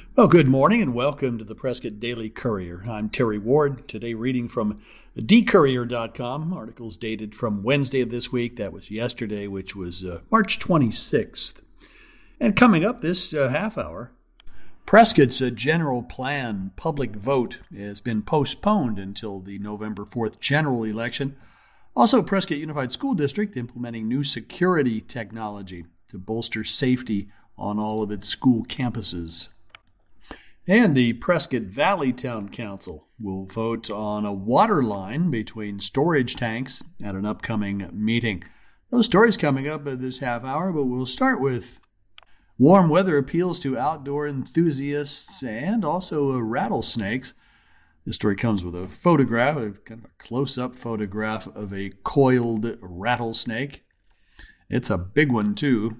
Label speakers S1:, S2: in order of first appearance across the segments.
S1: Well, good morning and welcome to the Prescott Daily Courier. I'm Terry Ward, today reading from dcourier.com, articles dated from Wednesday of this week. That was yesterday, which was March 26th. And coming up this half hour, Prescott's general plan public vote has been postponed until the November 4th general election. Also, Prescott Unified School District implementing new security technology to bolster safety on all of its school campuses. And the Prescott Valley Town Council will vote on a water line between storage tanks at an upcoming meeting. Those stories coming up at this half hour, but we'll start with warm weather appeals to outdoor enthusiasts and also rattlesnakes. This story comes with a photograph, a kind of a close-up photograph of a coiled rattlesnake. It's a big one, too.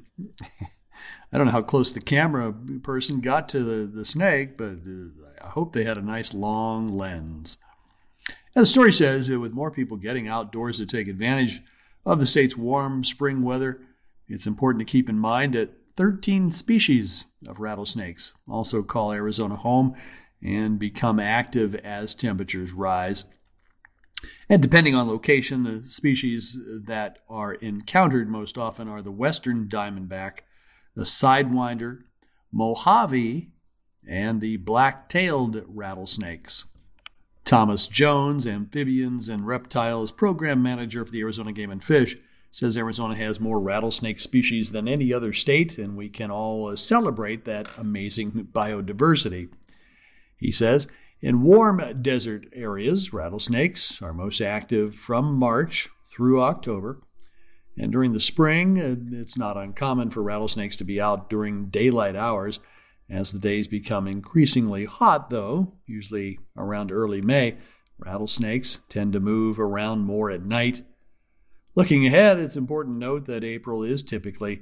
S1: I don't know how close the camera person got to the snake, but I hope they had a nice long lens. And the story says that with more people getting outdoors to take advantage of the state's warm spring weather, it's important to keep in mind that 13 species of rattlesnakes also call Arizona home and become active as temperatures rise. And depending on location, the species that are encountered most often are the western diamondback, the sidewinder, Mojave, and the black-tailed rattlesnakes. Thomas Jones, Amphibians and Reptiles Program Manager for the Arizona Game and Fish, says Arizona has more rattlesnake species than any other state, and we can all celebrate that amazing biodiversity. He says, in warm desert areas, rattlesnakes are most active from March through October. And during the spring, it's not uncommon for rattlesnakes to be out during daylight hours. As the days become increasingly hot, though, usually around early May, rattlesnakes tend to move around more at night. Looking ahead, it's important to note that April is typically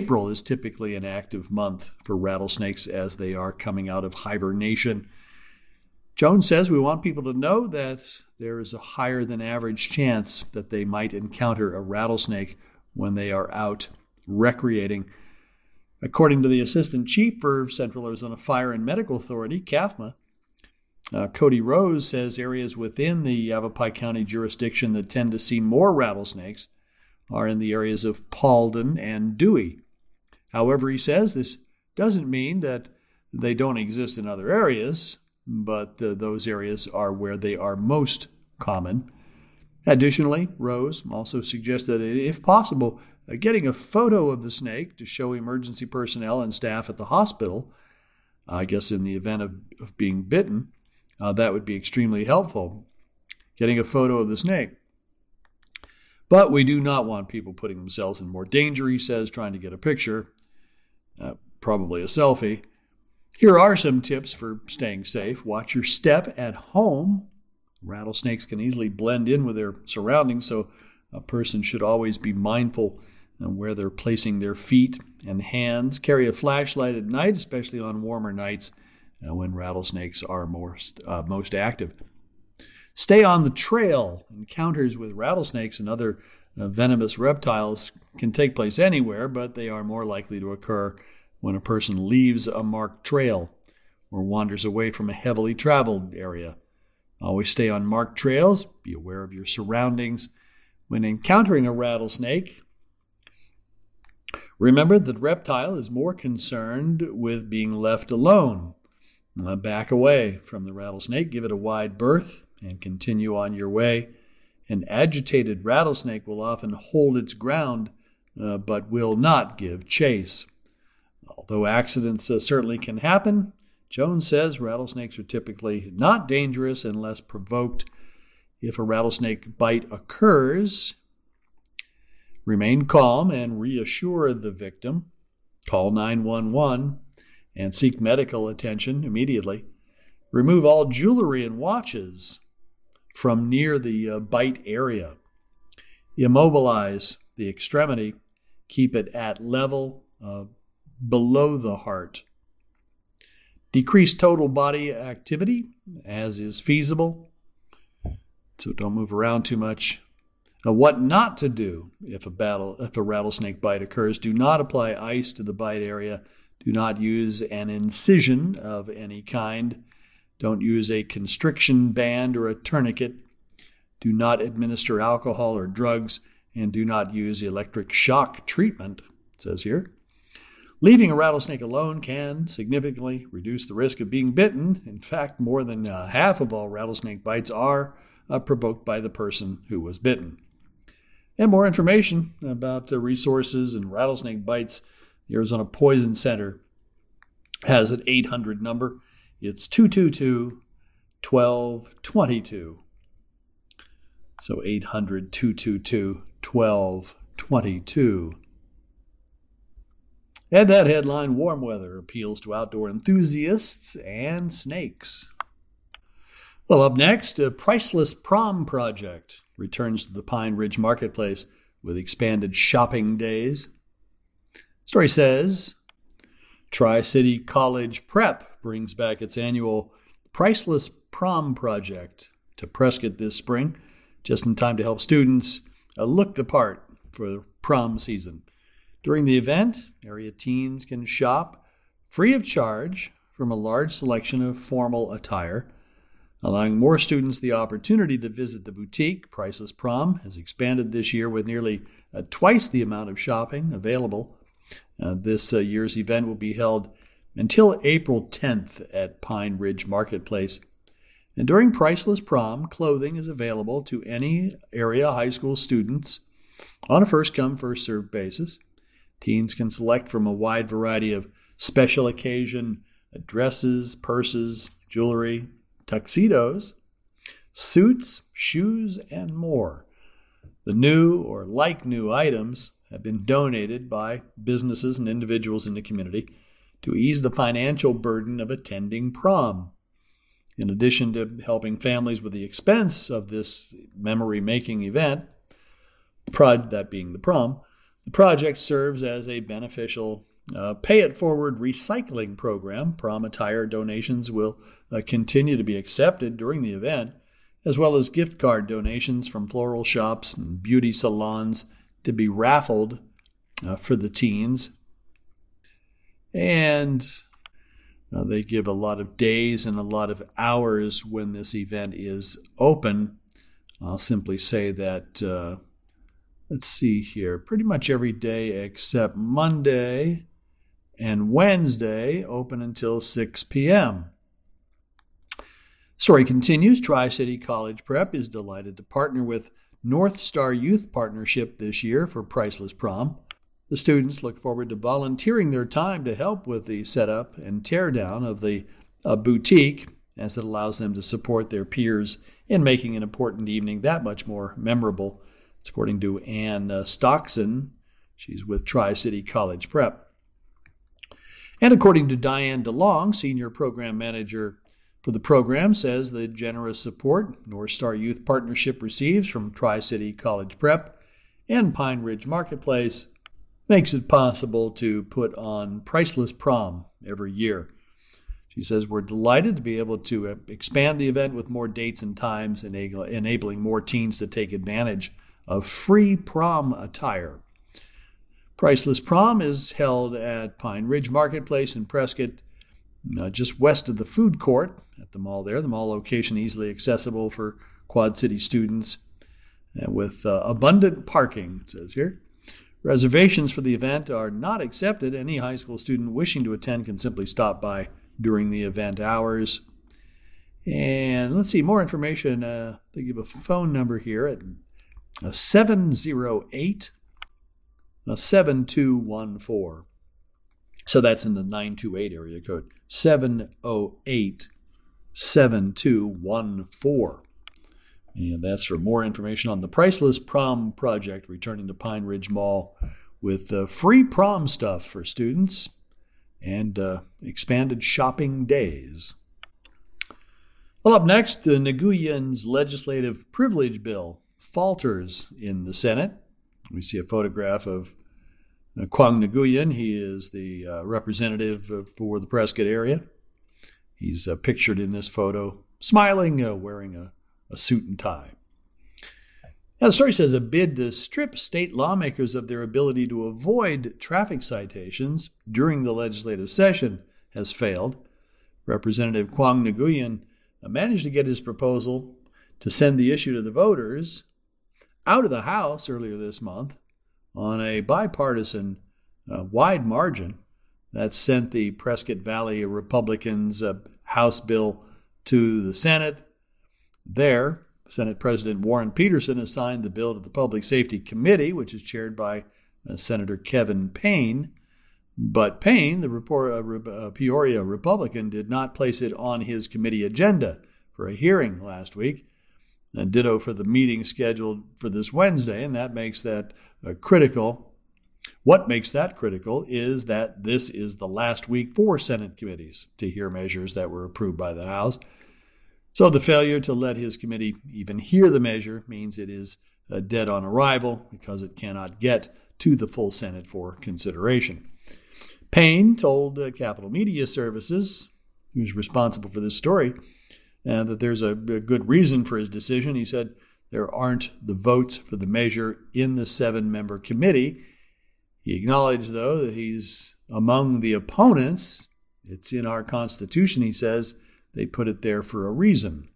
S1: an active month for rattlesnakes as they are coming out of hibernation. Jones says we want people to know that there is a higher than average chance that they might encounter a rattlesnake when they are out recreating. According to the Assistant Chief for Central Arizona Fire and Medical Authority, CAFMA, Cody Rose says areas within the Yavapai County jurisdiction that tend to see more rattlesnakes are in the areas of Paulden and Dewey. However, he says this doesn't mean that they don't exist in other areas, but those areas are where they are most common. Additionally, Rose also suggests that if possible, getting a photo of the snake to show emergency personnel and staff at the hospital, I guess in the event of being bitten, that would be extremely helpful, getting a photo of the snake. But we do not want people putting themselves in more danger, he says, trying to get a picture, probably a selfie. Here are some tips for staying safe. Watch your step at home. Rattlesnakes can easily blend in with their surroundings, so a person should always be mindful of where they're placing their feet and hands. Carry a flashlight at night, especially on warmer nights when rattlesnakes are most active. Stay on the trail. Encounters with rattlesnakes and other venomous reptiles can take place anywhere, but they are more likely to occur when a person leaves a marked trail or wanders away from a heavily traveled area. Always stay on marked trails. Be aware of your surroundings. When encountering a rattlesnake, remember that the reptile is more concerned with being left alone. Back away from the rattlesnake, give it a wide berth, and continue on your way. An agitated rattlesnake will often hold its ground, but will not give chase. Although accidents certainly can happen, Jones says rattlesnakes are typically not dangerous unless provoked. If a rattlesnake bite occurs, remain calm and reassure the victim. Call 911 and seek medical attention immediately. Remove all jewelry and watches from near the bite area. Immobilize the extremity. Keep it at level below the heart. Decrease total body activity as is feasible. So don't move around too much. What not to do if a rattlesnake bite occurs. Do not apply ice to the bite area. Do not use an incision of any kind. Don't use a constriction band or a tourniquet. Do not administer alcohol or drugs, and do not use electric shock treatment, it says here. Leaving a rattlesnake alone can significantly reduce the risk of being bitten. In fact, more than half of all rattlesnake bites are provoked by the person who was bitten. And more information about resources and rattlesnake bites, the Arizona Poison Center has an 800 number. It's 222-1222. So 800-222-1222. And that headline, warm weather appeals to outdoor enthusiasts and snakes. Well, up next, a Priceless Prom project returns to the Pine Ridge Marketplace with expanded shopping days. Story says, Tri-City College Prep brings back its annual Priceless Prom project to Prescott this spring, just in time to help students look the part for prom season. During the event, area teens can shop free of charge from a large selection of formal attire, allowing more students the opportunity to visit the boutique. Priceless Prom has expanded this year with nearly twice the amount of shopping available. This year's event will be held until April 10th at Pine Ridge Marketplace. And during Priceless Prom, clothing is available to any area high school students on a first-come, first-served basis. Teens can select from a wide variety of special occasion dresses, purses, jewelry, tuxedos, suits, shoes, and more. The new or like new items have been donated by businesses and individuals in the community to ease the financial burden of attending prom. In addition to helping families with the expense of this memory-making event, that being the prom, the project serves as a beneficial pay-it-forward recycling program. Prom attire donations will continue to be accepted during the event, as well as gift card donations from floral shops and beauty salons to be raffled for the teens. And they give a lot of days and a lot of hours when this event is open. I'll simply say that, let's see here, pretty much every day except Monday and Wednesday, open until 6 p.m. Story continues. Tri-City College Prep is delighted to partner with North Star Youth Partnership this year for Priceless Prom. The students look forward to volunteering their time to help with the setup and teardown of the boutique, as it allows them to support their peers in making an important evening that much more memorable. It's according to Ann Stockson. She's with Tri-City College Prep. And according to Diane DeLong, Senior Program Manager for the program, says the generous support North Star Youth Partnership receives from Tri-City College Prep and Pine Ridge Marketplace makes it possible to put on Priceless Prom every year. She says, we're delighted to be able to expand the event with more dates and times, enabling more teens to take advantage of free prom attire. Priceless Prom is held at Pine Ridge Marketplace in Prescott, just west of the food court at the mall there. The mall location easily accessible for Quad City students with abundant parking, it says here. Reservations for the event are not accepted. Any high school student wishing to attend can simply stop by during the event hours. And let's see, more information. They give a phone number here at 708-7214. So that's in the 928 area code. 708-7214. And that's for more information on the Priceless Prom project returning to Pine Ridge Mall with free prom stuff for students and expanded shopping days. Well, up next, Nguyen's legislative privilege bill falters in the Senate. We see a photograph of Quang Nguyen. He is the representative for the Prescott area. He's pictured in this photo smiling, wearing a suit and tie. Now, the story says a bid to strip state lawmakers of their ability to avoid traffic citations during the legislative session has failed. Representative Kwang Nguyen managed to get his proposal to send the issue to the voters out of the House earlier this month on a bipartisan wide margin. That sent the Prescott Valley Republicans' House bill to the Senate. There, Senate President Warren Peterson assigned the bill to the Public Safety Committee, which is chaired by Senator Kevin Payne. But Payne, the Peoria Republican, did not place it on his committee agenda for a hearing last week. And ditto for the meeting scheduled for this Wednesday, and that makes that critical. What makes that critical is that this is the last week for Senate committees to hear measures that were approved by the House. So the failure to let his committee even hear the measure means it is dead on arrival because it cannot get to the full Senate for consideration. Payne told Capital Media Services, who's responsible for this story, that there's a good reason for his decision. He said there aren't the votes for the measure in the 7-member committee. He acknowledged, though, that he's among the opponents. It's in our Constitution, he says. They put it there for a reason.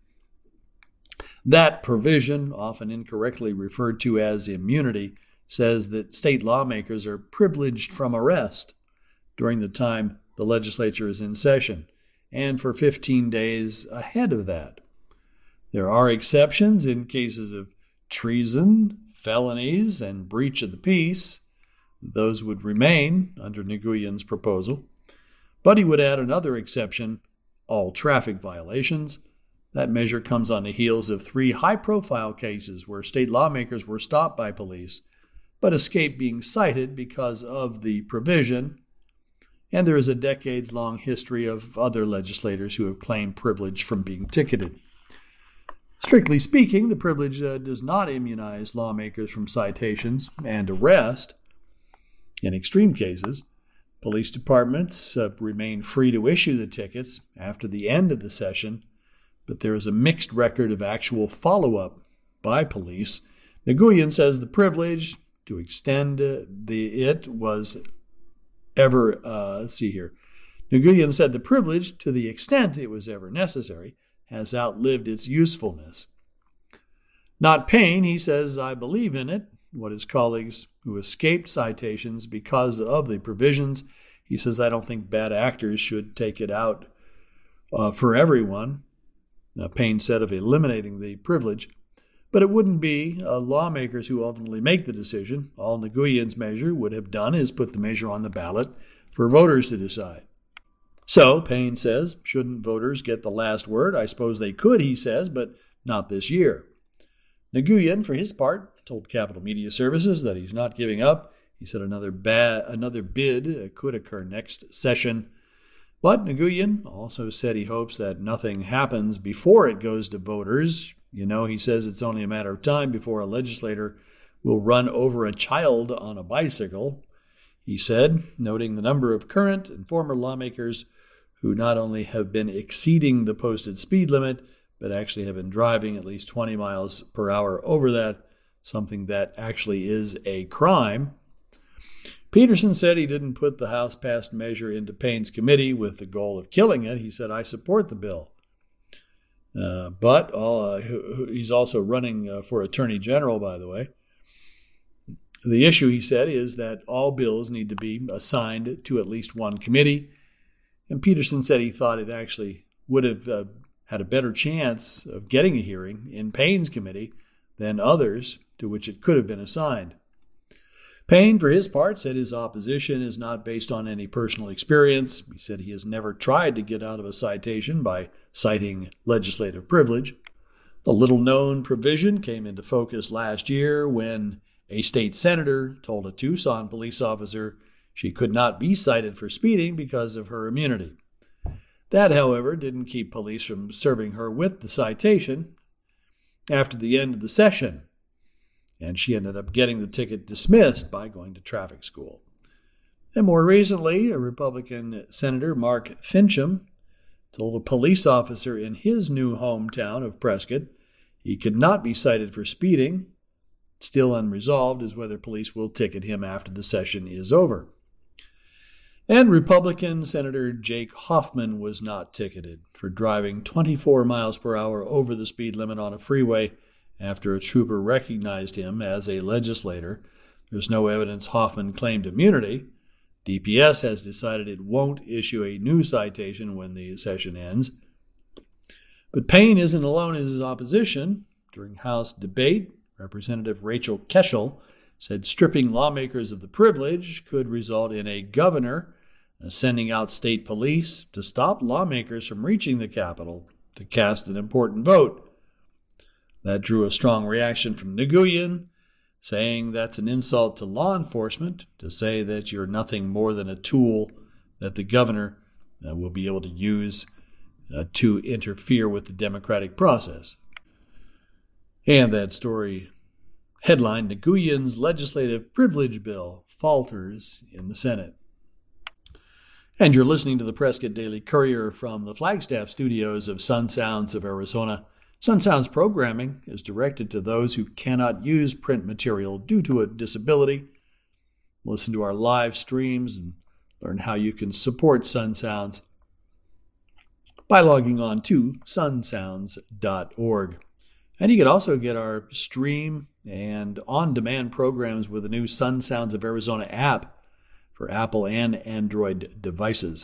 S1: That provision, often incorrectly referred to as immunity, says that state lawmakers are privileged from arrest during the time the legislature is in session, and for 15 days ahead of that. There are exceptions in cases of treason, felonies, and breach of the peace. Those would remain under Nguyen's proposal. But he would add another exception, all traffic violations. That measure comes on the heels of 3 high-profile cases where state lawmakers were stopped by police, but escaped being cited because of the provision. And there is a decades-long history of other legislators who have claimed privilege from being ticketed. Strictly speaking, the privilege does not immunize lawmakers from citations and arrest. In extreme cases, police departments remain free to issue the tickets after the end of the session, but there is a mixed record of actual follow-up by police. Nguyen says the privilege to extend Nguyen said the privilege, to the extent it was ever necessary, has outlived its usefulness. Not Payne, he says, I believe in it. What his colleagues who escaped citations because of the provisions, he says, I don't think bad actors should take it out for everyone. Payne said of eliminating the privilege. But it wouldn't be lawmakers who ultimately make the decision. All Nguyen's measure would have done is put the measure on the ballot for voters to decide. So, Payne says, shouldn't voters get the last word? I suppose they could, he says, but not this year. Nguyen, for his part, told Capital Media Services that he's not giving up. He said another bid could occur next session. But Nguyen also said he hopes that nothing happens before it goes to voters. You know, he says it's only a matter of time before a legislator will run over a child on a bicycle. He said, noting the number of current and former lawmakers who not only have been exceeding the posted speed limit, but actually have been driving at least 20 miles per hour over that, something that actually is a crime. Peterson said he didn't put the House-passed measure into Payne's committee with the goal of killing it. He said, I support the bill. But he's also running for Attorney General, by the way. The issue, he said, is that all bills need to be assigned to at least one committee. And Peterson said he thought it actually would have had a better chance of getting a hearing in Payne's committee than others to which it could have been assigned. Payne, for his part, said his opposition is not based on any personal experience. He said he has never tried to get out of a citation by citing legislative privilege. The little-known provision came into focus last year when a state senator told a Tucson police officer she could not be cited for speeding because of her immunity. That, however, didn't keep police from serving her with the citation after the end of the session, and she ended up getting the ticket dismissed by going to traffic school. And more recently, a Republican Senator, Mark Fincham, told a police officer in his new hometown of Prescott he could not be cited for speeding Still unresolved is whether police will ticket him after the session is over. And Republican Senator Jake Hoffman was not ticketed for driving 24 miles per hour over the speed limit on a freeway after a trooper recognized him as a legislator. There's no evidence Hoffman claimed immunity. DPS has decided it won't issue a new citation when the session ends. But Payne isn't alone in his opposition. During House debate, Representative Rachel Keschel said stripping lawmakers of the privilege could result in a governor sending out state police to stop lawmakers from reaching the Capitol to cast an important vote. That drew a strong reaction from Nguyen, saying that's an insult to law enforcement to say that you're nothing more than a tool that the governor will be able to use to interfere with the democratic process. And that story headline, Nguyen's legislative privilege bill falters in the Senate. And you're listening to the Prescott Daily Courier from the Flagstaff studios of Sun Sounds of Arizona. Sun Sounds programming is directed to those who cannot use print material due to a disability. Listen to our live streams and learn how you can support Sun Sounds by logging on to sunsounds.org. And you can also get our stream and on-demand programs with the new Sun Sounds of Arizona app for Apple and Android devices.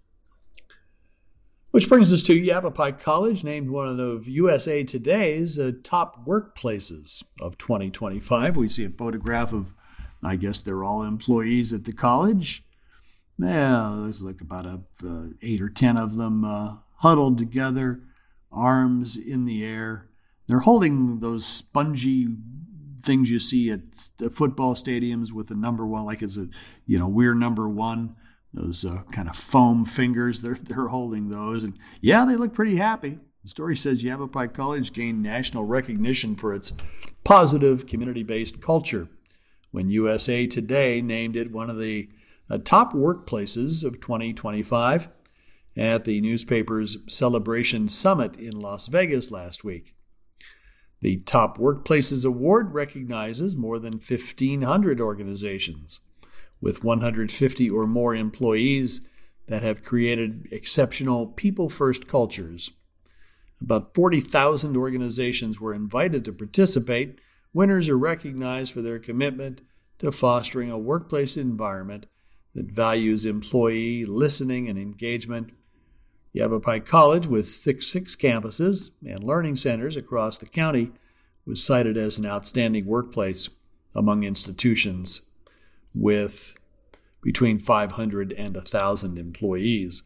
S1: Which brings us to Yavapai College, named one of USA Today's top workplaces of 2025. We see a photograph of, I guess they're all employees at the college. There's like about 8 or 10 of them huddled together, arms in the air. They're holding those spongy things you see at football stadiums with the number one, like it's we're number one. Those kind of foam fingers, they're holding those. And yeah, they look pretty happy. The story says Yavapai College gained national recognition for its positive community-based culture when USA Today named it one of the top workplaces of 2025 at the newspaper's Celebration Summit in Las Vegas last week. The Top Workplaces Award recognizes more than 1,500 organizations with 150 or more employees that have created exceptional people-first cultures. About 40,000 organizations were invited to participate. Winners are recognized for their commitment to fostering a workplace environment that values employee listening and engagement. Yavapai College, with six campuses and learning centers across the county, was cited as an outstanding workplace among institutions with between 500 and 1,000 employees.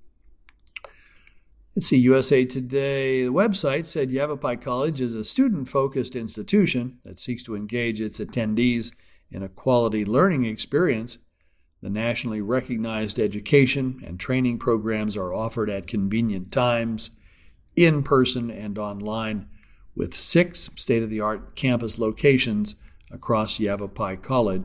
S1: Let's see, USA Today, the website said Yavapai College is a student-focused institution that seeks to engage its attendees in a quality learning experience. The nationally recognized education and training programs are offered at convenient times, in person and online, with 6 state-of-the-art campus locations across Yavapai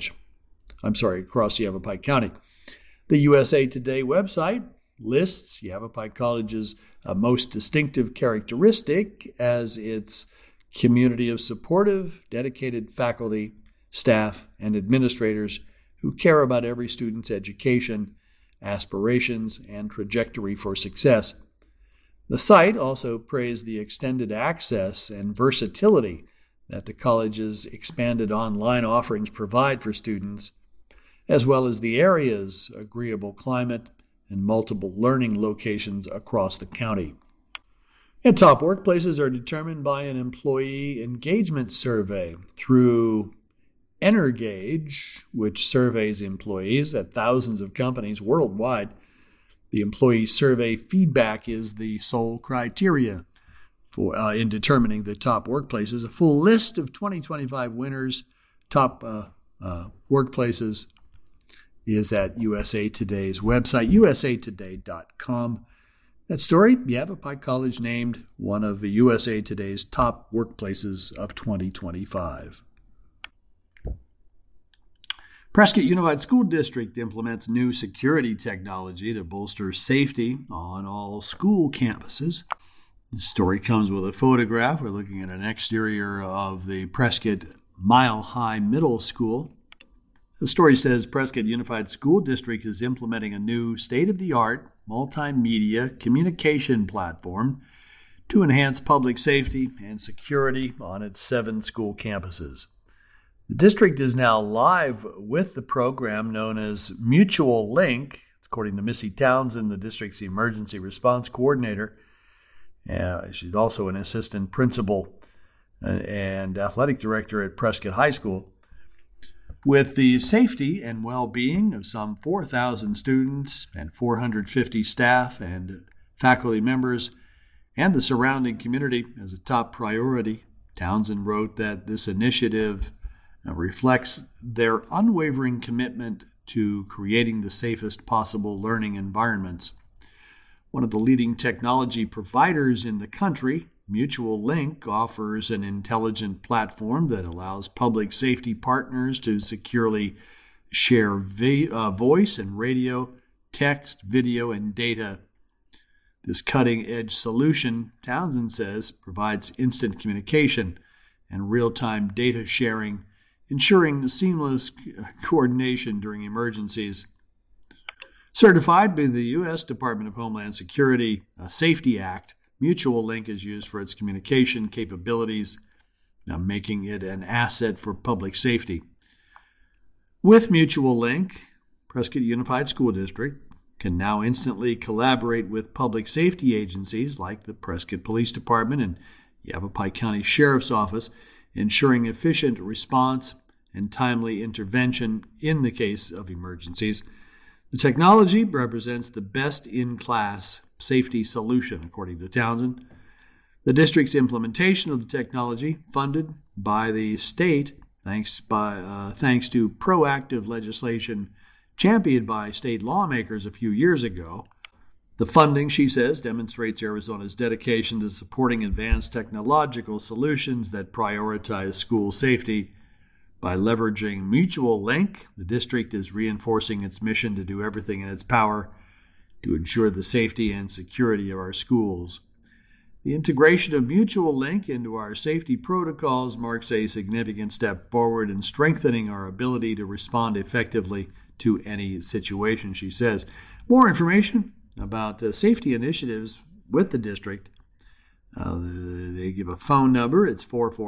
S1: County. The USA Today website lists Yavapai College's most distinctive characteristic as its community of supportive, dedicated faculty, staff, and administrators who care about every student's education, aspirations, and trajectory for success. The site also praised the extended access and versatility that the college's expanded online offerings provide for students, as well as the area's agreeable climate and multiple learning locations across the county. And top workplaces are determined by an employee engagement survey through Energage, which surveys employees at thousands of companies worldwide. The employee survey feedback is the sole criteria for in determining the top workplaces. A full list of 2025 winners, top workplaces, is at USA Today's website, usatoday.com. That story, Yavapai College named one of the USA Today's top workplaces of 2025. Prescott Unified School District implements new security technology to bolster safety on all school campuses. The story comes with a photograph. We're looking at an exterior of the Prescott Mile High Middle School. The story says Prescott Unified School District is implementing a new state-of-the-art multimedia communication platform to enhance public safety and security on its 7 school campuses. The district is now live with the program known as Mutual Link, according to Missy Townsend, the district's emergency response coordinator. She's also an assistant principal and athletic director at Prescott High School. With the safety and well-being of some 4,000 students and 450 staff and faculty members and the surrounding community as a top priority, Townsend wrote that this initiative reflects their unwavering commitment to creating the safest possible learning environments. One of the leading technology providers in the country, Mutual Link, offers an intelligent platform that allows public safety partners to securely share voice and radio, text, video, and data. This cutting-edge solution, Townsend says, provides instant communication and real-time data sharing, ensuring seamless coordination during emergencies. Certified by the U.S. Department of Homeland Security Safety Act, Mutual Link is used for its communication capabilities, making it an asset for public safety. With Mutual Link, Prescott Unified School District can now instantly collaborate with public safety agencies like the Prescott Police Department and Yavapai County Sheriff's Office, ensuring efficient response and timely intervention in the case of emergencies. The technology represents the best-in-class safety solution, according to Townsend. The district's implementation of the technology, funded by the state thanks to proactive legislation championed by state lawmakers a few years ago. The funding, she says, demonstrates Arizona's dedication to supporting advanced technological solutions that prioritize school safety. By leveraging Mutual Link, the district is reinforcing its mission to do everything in its power to ensure the safety and security of our schools. The integration of Mutual Link into our safety protocols marks a significant step forward in strengthening our ability to respond effectively to any situation, she says. More information about safety initiatives with the district, they give a phone number. It's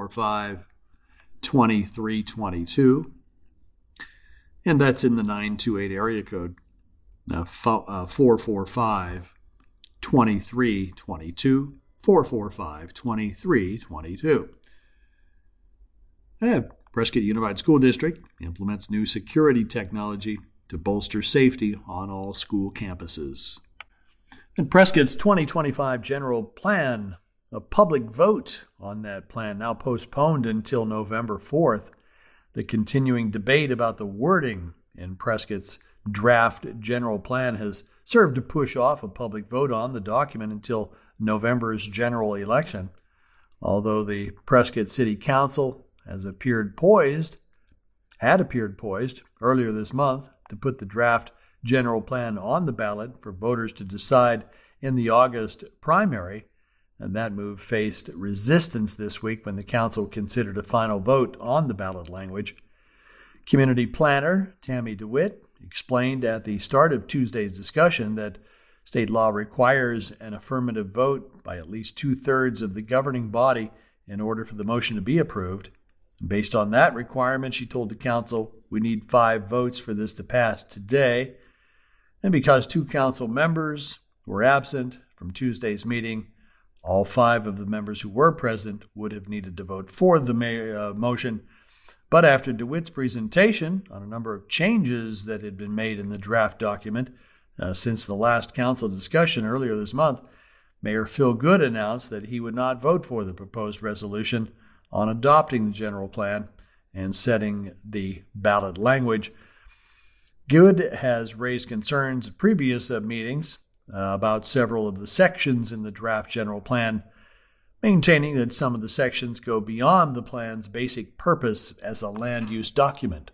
S1: 445-2322, and that's in the 928 area code. 445-2322, 445-2322. Prescott Unified School District implements new security technology to bolster safety on all school campuses. And Prescott's 2025 general plan, a public vote on that plan now postponed until November 4th. The continuing debate about the wording in Prescott's draft general plan has served to push off a public vote on the document until November's general election. Although the Prescott City Council had appeared poised earlier this month to put the draft general plan on the ballot for voters to decide in the August primary, and that move faced resistance this week when the council considered a final vote on the ballot language. Community planner Tammy DeWitt explained at the start of Tuesday's discussion that state law requires an affirmative vote by at least 2/3 of the governing body in order for the motion to be approved. Based on that requirement, she told the council, we need 5 votes for this to pass today. And because 2 council members were absent from Tuesday's meeting, all 5 of the members who were present would have needed to vote for the motion. But after DeWitt's presentation on a number of changes that had been made in the draft document since the last council discussion earlier this month, Mayor Phil Good announced that he would not vote for the proposed resolution on adopting the general plan and setting the ballot language. Good has raised concerns at previous meetings about several of the sections in the draft general plan, maintaining that some of the sections go beyond the plan's basic purpose as a land use document.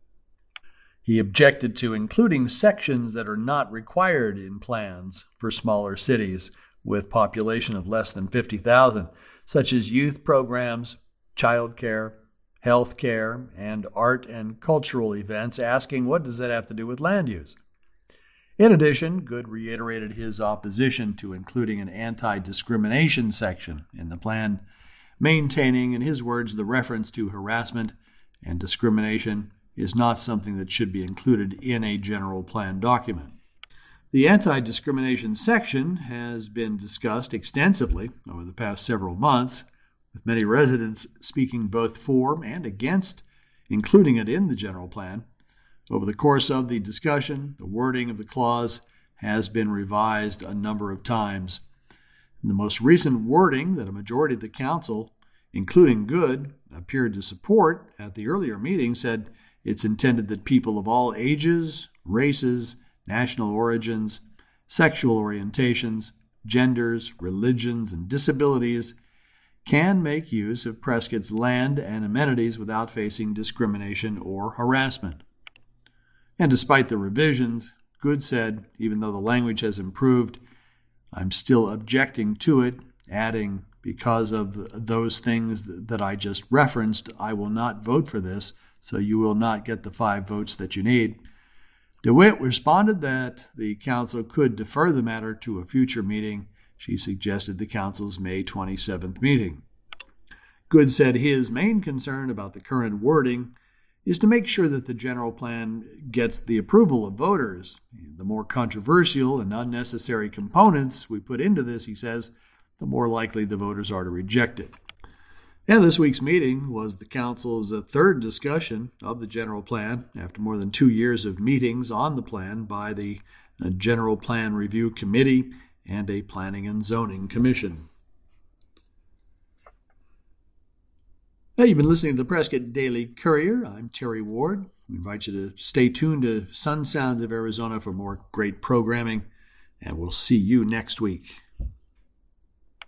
S1: He objected to including sections that are not required in plans for smaller cities with population of less than 50,000, such as youth programs, childcare, health care, and art and cultural events, asking what does that have to do with land use? In addition, Good reiterated his opposition to including an anti-discrimination section in the plan, maintaining, in his words, the reference to harassment and discrimination is not something that should be included in a general plan document. The anti-discrimination section has been discussed extensively over the past several months, with many residents speaking both for and against including it in the general plan. Over the course of the discussion, the wording of the clause has been revised a number of times. In the most recent wording that a majority of the council, including Good, appeared to support at the earlier meeting said it's intended that people of all ages, races, national origins, sexual orientations, genders, religions, and disabilities can make use of Prescott's land and amenities without facing discrimination or harassment. And despite the revisions, Good said, even though the language has improved, I'm still objecting to it, adding, because of those things that I just referenced, I will not vote for this, so you will not get the 5 votes that you need. DeWitt responded that the council could defer the matter to a future meeting. She suggested the council's May 27th meeting. Good said his main concern about the current wording is to make sure that the general plan gets the approval of voters. The more controversial and unnecessary components we put into this, he says, the more likely the voters are to reject it. And this week's meeting was the council's third discussion of the general plan after more than 2 years of meetings on the plan by the General Plan Review Committee and a Planning and Zoning Commission. Now, you've been listening to the Prescott Daily Courier. I'm Terry Ward. We invite you to stay tuned to Sun Sounds of Arizona for more great programming, and we'll see you next week.